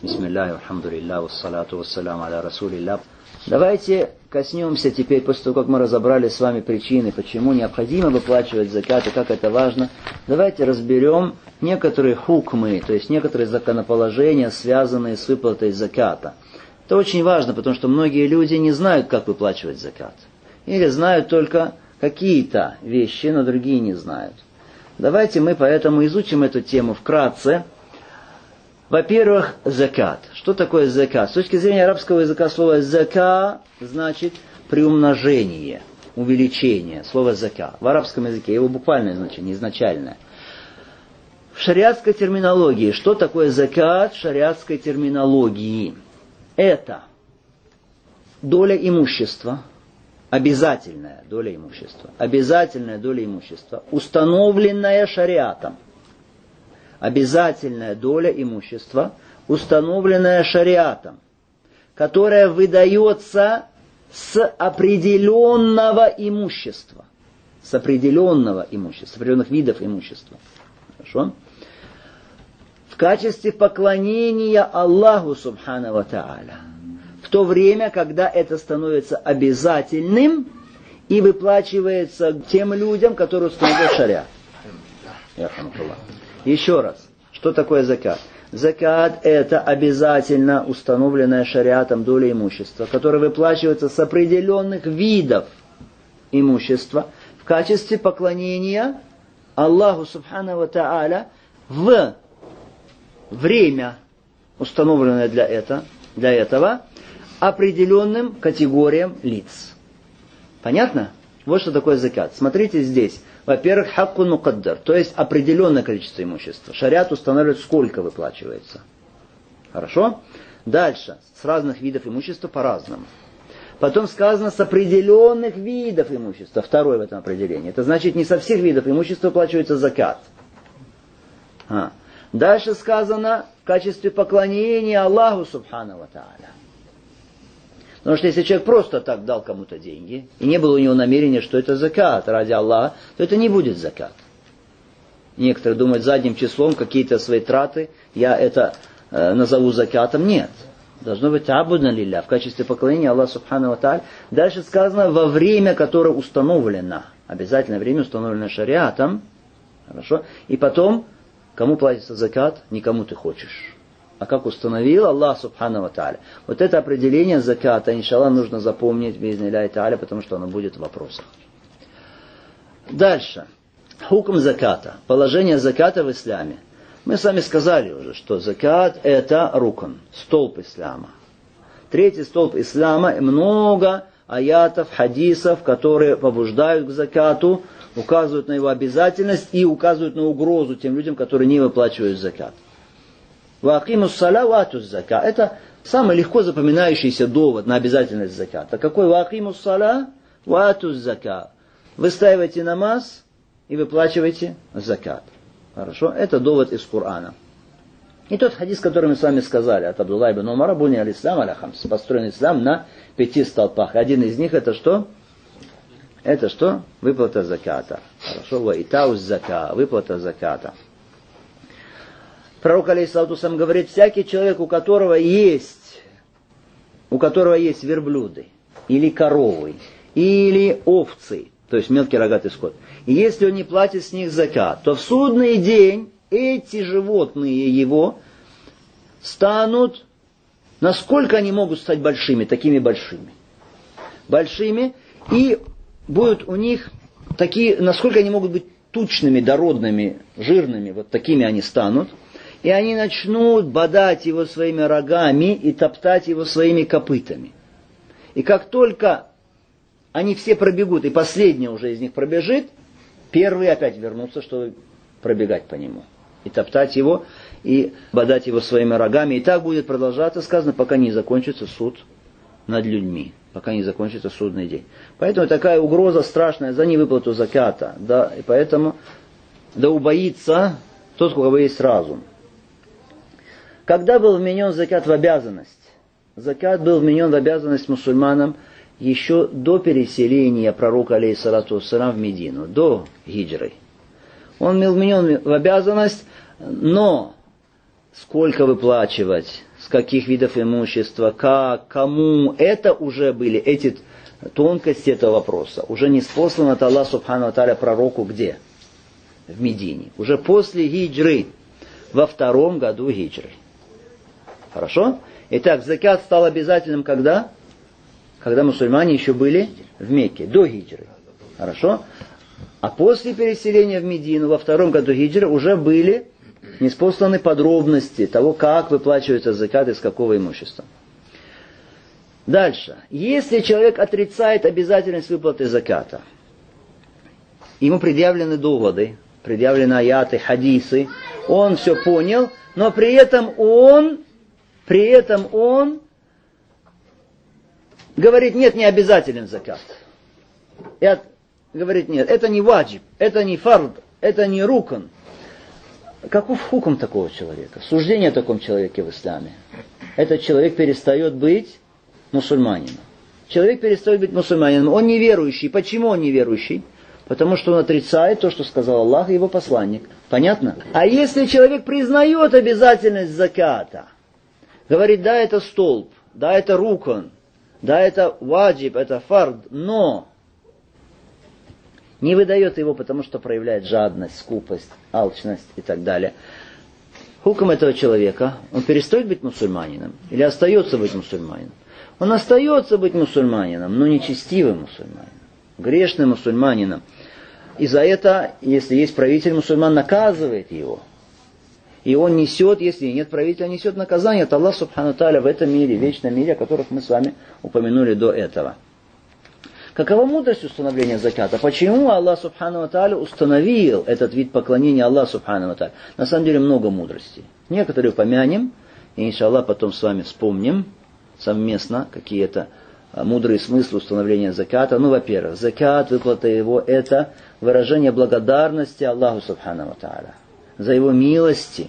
Бисмиллахи, алхамдулиллах, вассалату вассаляму аля расулиллах. Давайте коснемся теперь, после того, как мы разобрали с вами причины, почему необходимо выплачивать закат и как это важно, давайте разберем некоторые хукмы, то есть некоторые законоположения, связанные с выплатой заката. Это очень важно, потому что многие люди не знают, как выплачивать закат. Или знают только какие-то вещи, но другие не знают. Давайте мы поэтому изучим эту тему вкратце. Во-первых, закат. Что такое закат? С точки зрения арабского языка слово зака значит приумножение, увеличение. Слово зака. В арабском языке его буквальное значение, изначальное. В шариатской терминологии, что такое закат в шариатской терминологии? Это доля имущества, обязательная доля имущества, установленная шариатом. Обязательная доля имущества, установленная шариатом, которая выдается с определенного имущества, с определенных видов имущества. Хорошо? В качестве поклонения Аллаху Субхану ва Тааля. В то время, когда это становится обязательным и выплачивается тем людям, которые установили шариат. Еще раз, что такое закат? Закат – это обязательно установленная шариатом доля имущества, которая выплачивается с определенных видов имущества в качестве поклонения Аллаху Субхану ва Тааля в время, установленное для этого, определенным категориям лиц. Понятно? Вот что такое закат. Смотрите здесь. Во-первых, хаккун мукаддар, то есть определенное количество имущества. Шариат устанавливает, сколько выплачивается. Хорошо? Дальше. С разных видов имущества по-разному. Потом сказано с определенных видов имущества. Второе в этом определении. Это значит, не со всех видов имущества выплачивается закат. Дальше сказано в качестве поклонения Аллаху Субхану ва Тааля. Потому что если человек просто так дал кому-то деньги, и не было у него намерения, что это закат ради Аллаха, то это не будет закат. Некоторые думают, задним числом какие-то свои траты, я это назову закатом. Нет. Должно быть абудна лилля, в качестве поклонения Аллаху Субхану ва Тааля. Дальше сказано, во время, которое установлено. Обязательное время установлено шариатом. Хорошо. И потом, кому платится закат? Никому ты хочешь. А как установил Аллах Субхану ва Тааля. Вот это определение заката, иншаллах, нужно запомнить, би'изни тааля, потому что оно будет в вопросах. Дальше. Хукм заката. Положение заката в исламе. Мы с вами сказали уже, что закат это рукн, столб ислама. Третий столб ислама, и много аятов, хадисов, которые побуждают к закату, указывают на его обязательность и указывают на угрозу тем людям, которые не выплачивают закат. Ваакимус саля ватус зака. Это самый легко запоминающийся довод на обязательность заката. Какой ваакимус саля ватус зака? Выстаивайте намаз и выплачивайте закат. Хорошо? Это довод из Корана. И тот хадис, который мы с вами сказали, от Абдулла ибн Умара, буни аль-Ислам аля-хамс. Построен ислам на 5 столпах. Один из них это что? Это что? Выплата заката. Хорошо? Ва итаус зака. Выплата заката. Пророк алейхиссалату сам говорит, всякий человек, у которого есть верблюды, или коровы, или овцы, то есть мелкий рогатый скот, и если он не платит с них закат, то в судный день эти животные его станут, насколько они могут стать большими, такими большими. Большими, и будут у них такие, насколько они могут быть тучными, дородными, жирными, вот такими они станут. И они начнут бодать его своими рогами и топтать его своими копытами. И как только они все пробегут, и последний уже из них пробежит, первые опять вернутся, чтобы пробегать по нему. И топтать его, и бодать его своими рогами. И так будет продолжаться, сказано, пока не закончится суд над людьми. Пока не закончится судный день. Поэтому такая угроза страшная за невыплату заката. Да, и поэтому да убоится тот, у кого есть разум. Когда был вменен закат в обязанность? Закат был вменен в обязанность мусульманам еще до переселения пророка алейхиссалату вассалям в Медину, до хиджры. Он был вменен в обязанность, но сколько выплачивать, с каких видов имущества, как, кому, это уже были, эти тонкости этого вопроса. Уже не спослан от Аллаха Субхану ва Тааля пророку где? В Медине. Уже после хиджры, во 2-м году хиджры. Хорошо? Итак, закат стал обязательным когда? Когда мусульмане еще были в Мекке, до хиджры. Хорошо? А после переселения в Медину, во 2-м году хиджры, уже были ниспосланы подробности того, как выплачивается закат, из какого имущества. Дальше. Если человек отрицает обязательность выплаты заката, ему предъявлены доводы, предъявлены аяты, хадисы, он все понял, но при этом он говорит, нет, не обязателен закат. Говорит, нет, это не ваджиб, это не фард, это не рукн. Каков хукм такого человека? Суждение о таком человеке в исламе. Этот человек перестает быть мусульманином. Человек перестает быть мусульманином. Он неверующий. Почему он неверующий? Потому что он отрицает то, что сказал Аллах и его посланник. Понятно? А если человек признает обязательность заката, говорит, да, это столб, да, это рукн, да, это ваджиб, это фард, но не выдает его, потому что проявляет жадность, скупость, алчность и так далее. Хукм этого человека, он перестает быть мусульманином или остается быть мусульманином? Он остается быть мусульманином, но нечестивым мусульманином, грешным мусульманином. И за это, если есть правитель мусульман, наказывает его. И он несет, если нет правителя, несет наказание от Аллаха Субхану Тааля в этом мире, в вечном мире, о которых мы с вами упомянули до этого. Какова мудрость установления заката? Почему Аллах Субхану Тааля установил этот вид поклонения Аллаху Субхану Тааля? На самом деле много мудростей. Некоторые упомянем, и иншаллах потом с вами вспомним совместно какие-то мудрые смыслы установления заката. Ну, во-первых, закат, выплата его, это выражение благодарности Аллаху Субхану Тааля за его милости.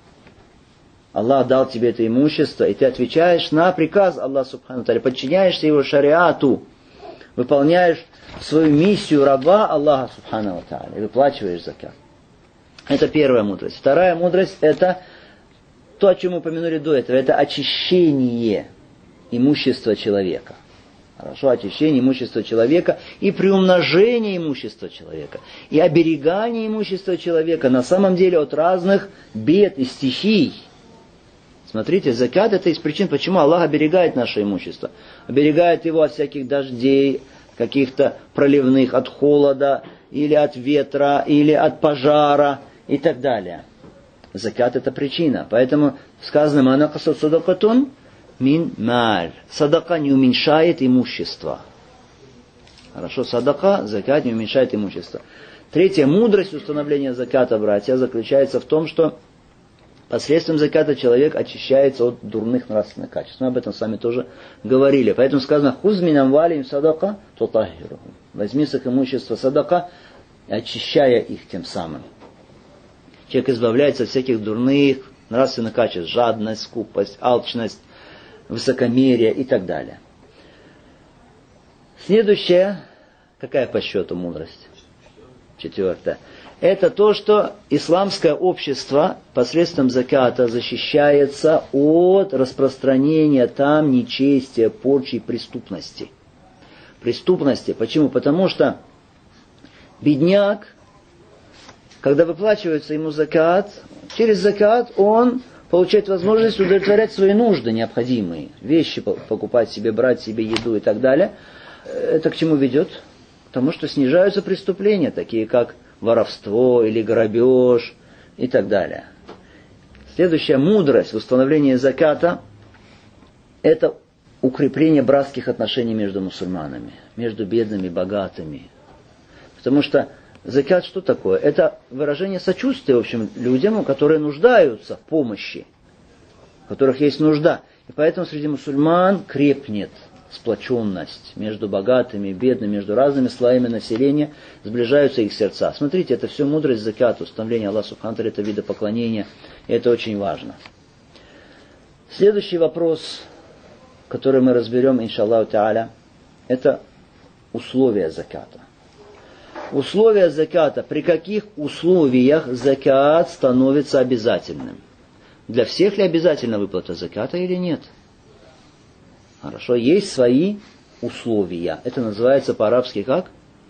Аллах дал тебе это имущество, и ты отвечаешь на приказ Аллаха Субхану Тааля, подчиняешься его шариату, выполняешь свою миссию раба Аллаха Субхану Тааля и выплачиваешь закат. Это первая мудрость. Вторая мудрость, это то, о чем мы упомянули до этого, это очищение имущества человека. Хорошо, очищение имущества человека и приумножение имущества человека. И оберегание имущества человека на самом деле от разных бед и стихий. Смотрите, закат это из причин, почему Аллах оберегает наше имущество. Оберегает его от всяких дождей, каких-то проливных, от холода, или от ветра, или от пожара и так далее. Закат это причина. Поэтому сказано, «Манакасат садакатун мин маль». Садака не уменьшает имущество. Хорошо, садака, закат не уменьшает имущество. Третья мудрость установления заката, братья, заключается в том, что посредством заката человек очищается от дурных нравственных качеств. Мы об этом с вами тоже говорили. Поэтому сказано, «Хуз мин амвалихим садака тутаххирухум». Возьми с их имущества садака, очищая их тем самым. Человек избавляется от всяких дурных нравственных качеств, жадность, скупость, алчность, высокомерие и так далее. Следующая, какая по счету мудрость? 4. Это то, что исламское общество посредством заката защищается от распространения там нечестия, порчи и преступности. Преступности. Почему? Потому что бедняк, когда выплачивается ему закат, через закат он получает возможность удовлетворять свои нужды необходимые. Вещи покупать себе, брать себе еду и так далее. Это к чему ведет? К тому, что снижаются преступления, такие как воровство или грабеж и так далее. Следующая мудрость в установлении заката – это укрепление братских отношений между мусульманами, между бедными и богатыми. Потому что закат что такое? Это выражение сочувствия, в общем, людям, которые нуждаются в помощи, у которых есть нужда. И поэтому среди мусульман крепнет сплоченность между богатыми и бедными, между разными слоями населения, сближаются их сердца. Смотрите, это все мудрость заката, установление Аллаха Субхану Тааля, это вида поклонения, и это очень важно. Следующий вопрос, который мы разберем, иншаллаху та'аля, это условия заката. Условия заката, при каких условиях закат становится обязательным. Для всех ли обязательно выплата заката или нет? Хорошо, есть свои условия. Это называется по-арабски как?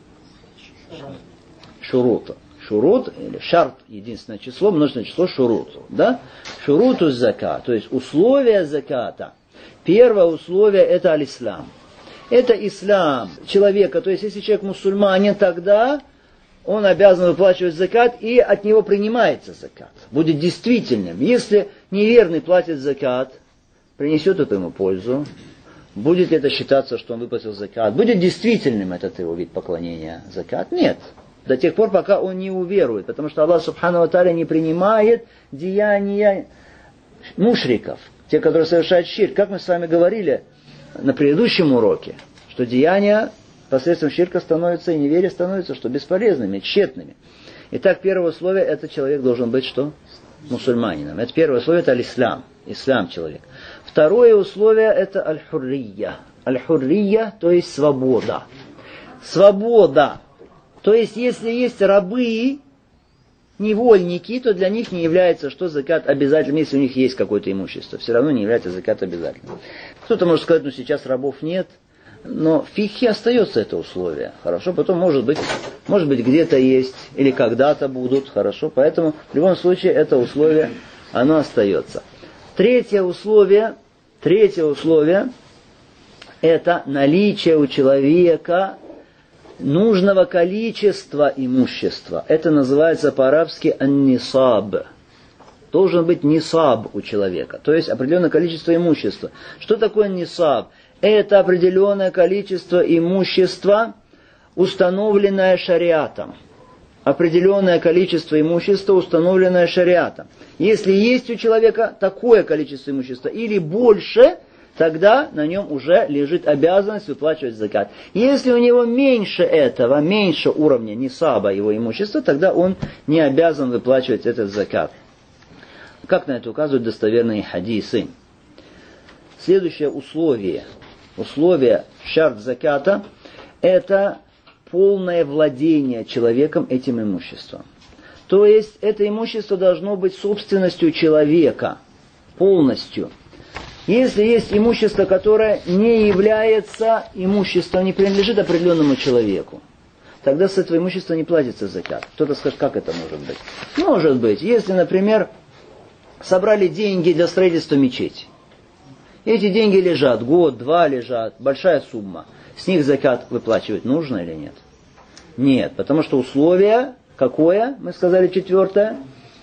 Шурут. Шурут, или шарт, единственное число, множественное число шурут. Да? Шуруту закат, то есть условия заката. Первое условие это аль-ислам. Это ислам человека, то есть если человек мусульманин, тогда он обязан выплачивать закат, и от него принимается закат. Будет действительным. Если неверный платит закат, принесет это ему пользу. Будет ли это считаться, что он выплатил закат? Будет действительным этот его вид поклонения закат? Нет. До тех пор, пока он не уверует. Потому что Аллах Субхану ва Тааля не принимает деяния мушриков. Те, которые совершают ширк. Как мы с вами говорили на предыдущем уроке, что деяния посредством ширка становятся и неверия становятся что? Бесполезными, тщетными. Итак, первое условие, это человек должен быть что? Мусульманином. Это первое условие, это аль-ислам. Ислам человек. Второе условие, это аль-хуррия. Аль-хуррия, то есть свобода. Свобода. То есть, если есть рабы, невольники, то для них не является, что закат обязательным, если у них есть какое-то имущество. Все равно не является закат обязательным. Кто-то может сказать, ну сейчас рабов нет, но в фикхе остается это условие. Хорошо, потом может быть где-то есть, или когда-то будут, хорошо. Поэтому в любом случае это условие, оно остается. Третье условие, это наличие у человека нужного количества имущества. Это называется по-арабски ан-нисаб. Должен быть нисаб у человека, то есть определенное количество имущества. Что такое нисаб? Это определенное количество имущества, установленное шариатом. Определенное количество имущества, установленное шариатом. Если есть у человека такое количество имущества или больше, тогда на нем уже лежит обязанность выплачивать закат. Если у него меньше этого, меньше уровня нисаба его имущества, тогда он не обязан выплачивать этот закат. Как на это указывают достоверные хадисы? Следующее условие шарт заката, это полное владение человеком этим имуществом. То есть это имущество должно быть собственностью человека полностью. Если есть имущество, которое не является имуществом, не принадлежит определенному человеку, тогда с этого имущества не платится закат. Кто-то скажет, как это может быть? Может быть, если, например, собрали деньги для строительства мечети. Эти деньги лежат, год-два лежат, большая сумма. С них закат выплачивать нужно или нет? Нет, потому что условие какое, мы сказали, четвертое?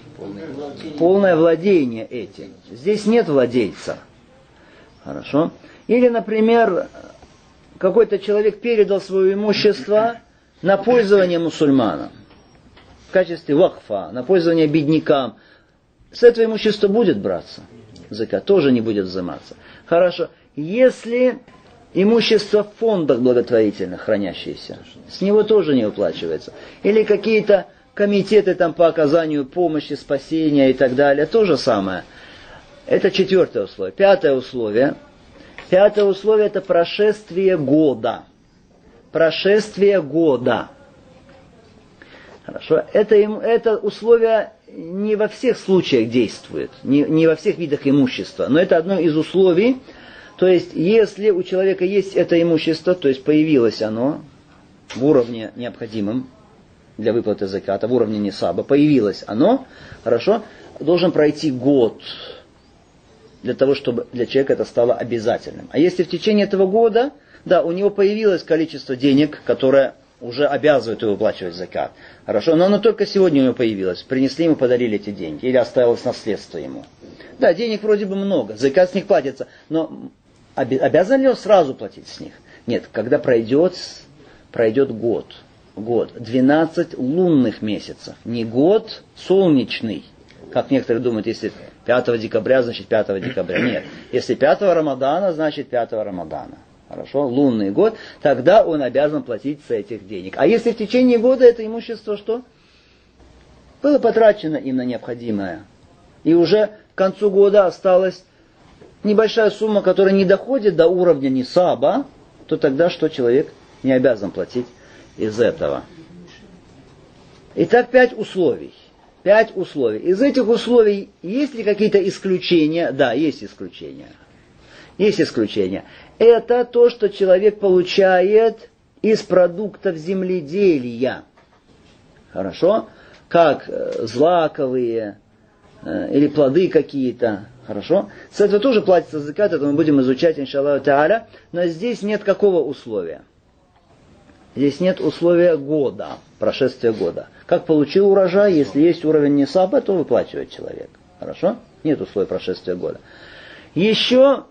Полное владение этим. Здесь нет владельца. Хорошо. Или, например, какой-то человек передал свое имущество на пользование мусульманам. В качестве вакфа, на пользование беднякам. С этого имущества будет браться закат, тоже не будет взиматься. Хорошо. Если имущество в фондах благотворительных хранящиеся, с него тоже не выплачивается. Или какие-то комитеты там по оказанию помощи, спасения и так далее, то же самое. Это четвертое условие. Пятое условие это прошествие года. Прошествие года. Хорошо. Это условие не во всех случаях действует, не во всех видах имущества, но это одно из условий. То есть, если у человека есть это имущество, то есть появилось оно в уровне необходимом для выплаты заката, в уровне нисаба, появилось оно, хорошо, должен пройти год для того, чтобы для человека это стало обязательным. А если в течение этого года, да, у него появилось количество денег, которое уже обязывает его выплачивать закат, хорошо, но оно только сегодня у него появилось, принесли ему, подарили эти деньги, или оставилось наследство ему. Да, денег вроде бы много, закат с них платится, но обязан ли он сразу платить с них? Нет, когда пройдет год, 12 лунных месяцев, не год солнечный, как некоторые думают, если 5 декабря, значит 5 декабря. Нет, если 5 Рамадана, значит 5 Рамадана. Хорошо, лунный год, тогда он обязан платить с этих денег. А если в течение года это имущество что? Было потрачено им на необходимое, и уже к концу года осталась небольшая сумма, которая не доходит до уровня нисаба, то тогда что человек не обязан платить из этого. Итак, 5 условий. 5 условий. Из этих условий есть ли какие-то исключения? Да, есть исключения. Есть исключения. Это то, что человек получает из продуктов земледелия. Хорошо? Как злаковые или плоды какие-то. Хорошо? С этого тоже платится закат, это мы будем изучать, иншаллаху тааля. Но здесь нет какого условия? Здесь нет условия года, прошествия года. Как получил урожай, если есть уровень нисаба, то выплачивает человек. Хорошо? Нет условия прошествия года. Еще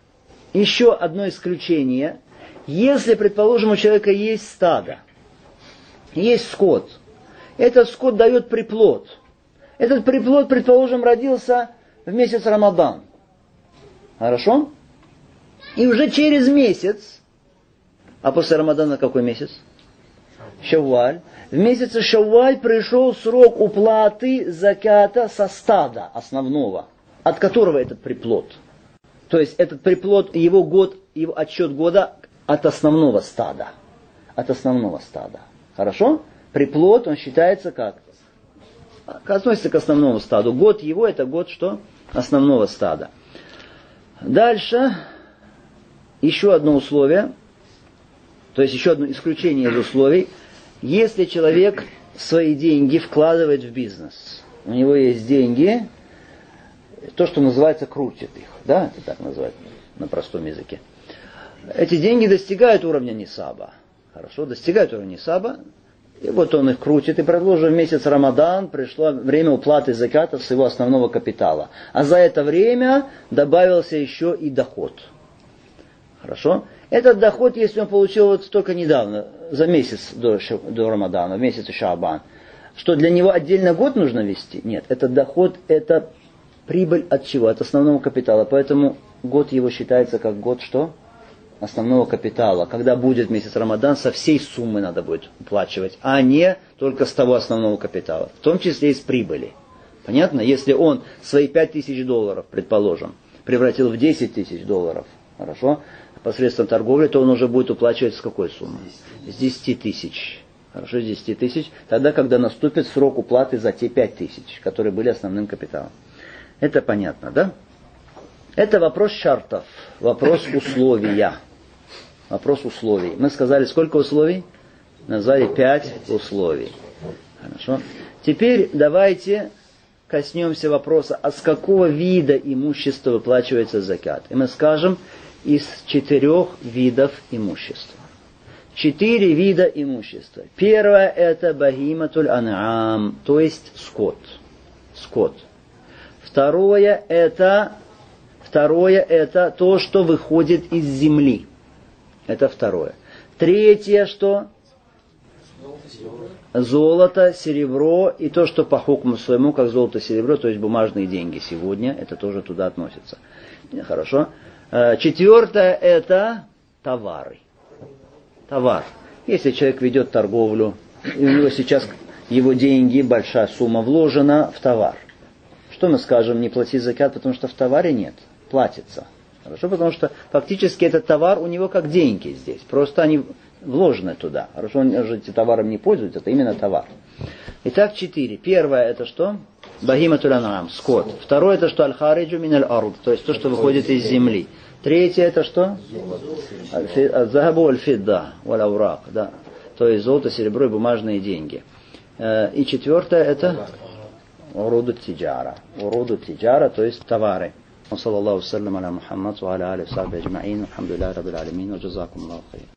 одно исключение. Если, предположим, у человека есть стадо, есть скот, этот скот дает приплод. Этот приплод, предположим, родился в месяц Рамадан. Хорошо? И уже через месяц, а после Рамадана какой месяц? Шавваль. В месяце Шавваль пришел срок уплаты заката со стада основного, от которого этот приплод. То есть этот приплод, его отсчет года от основного стада. От основного стада. Хорошо? Приплод, он считается как? Относится к основному стаду. Год его, это год что? Основного стада. Дальше, еще одно условие, то есть еще одно исключение из условий. Если человек свои деньги вкладывает в бизнес, у него есть деньги, то, что называется, крутит их, да, это так называют на простом языке. Эти деньги достигают уровня нисаба. Хорошо, достигают уровня нисаба. И вот он их крутит. И, предложим, в месяц Рамадан пришло время уплаты заката с его основного капитала. А за это время добавился еще и доход. Хорошо? Этот доход, если он получил вот только недавно, за месяц до Рамадана, в месяце Шаабан, что для него отдельно год нужно вести? Нет, этот доход, это прибыль от чего? От основного капитала. Поэтому год его считается как год что? Основного капитала. Когда будет месяц Рамадан, со всей суммы надо будет уплачивать, а не только с того основного капитала. В том числе и с прибыли. Понятно? Если он свои $5000, предположим, превратил в $10 000, хорошо, посредством торговли, то он уже будет уплачивать с какой суммы? С 10 000. Хорошо, с 10 000. Тогда, когда наступит срок уплаты за те 5000, которые были основным капиталом. Это понятно, да? Это вопрос шартов, вопрос условия. Вопрос условий. Мы сказали, сколько условий? Назвали 5 условий. Хорошо. Теперь давайте коснемся вопроса, а с какого вида имущества выплачивается закат? И мы скажем, из 4 видов имущества. 4 вида имущества. Первое это бахиматуль ан'ам, то есть скот. Скот. Второе это то, что выходит из земли. Это второе. Третье, что? Золото, серебро и то, что по хукму своему, как золото, серебро, то есть бумажные деньги сегодня, это тоже туда относится. Хорошо. Четвертое, это товары. Товар. Если человек ведет торговлю, и у него сейчас его деньги, большая сумма вложена в товар. Что мы скажем, не плати закат, потому что в товаре нет. Платится. Хорошо, потому что фактически этот товар у него как деньги здесь. Просто они вложены туда. Хорошо, он же этим товаром не пользуется, это именно товар. Итак, 4. Первое это что? Бахиматуль ан'ам, скот. Второе это что? Аль-хариджу мин аль-ард, то есть то, что выходит из земли. Третье это что? Захабу аль-фидда, валь-аврак, да. То есть золото, серебро и бумажные деньги. И четвертое это уруду тиджара. Уруду тиджара, то есть товары. وصلى الله وسلم على محمد وعلى آله وصحبه أجمعين والحمد لله رب العالمين وجزاكم الله خير.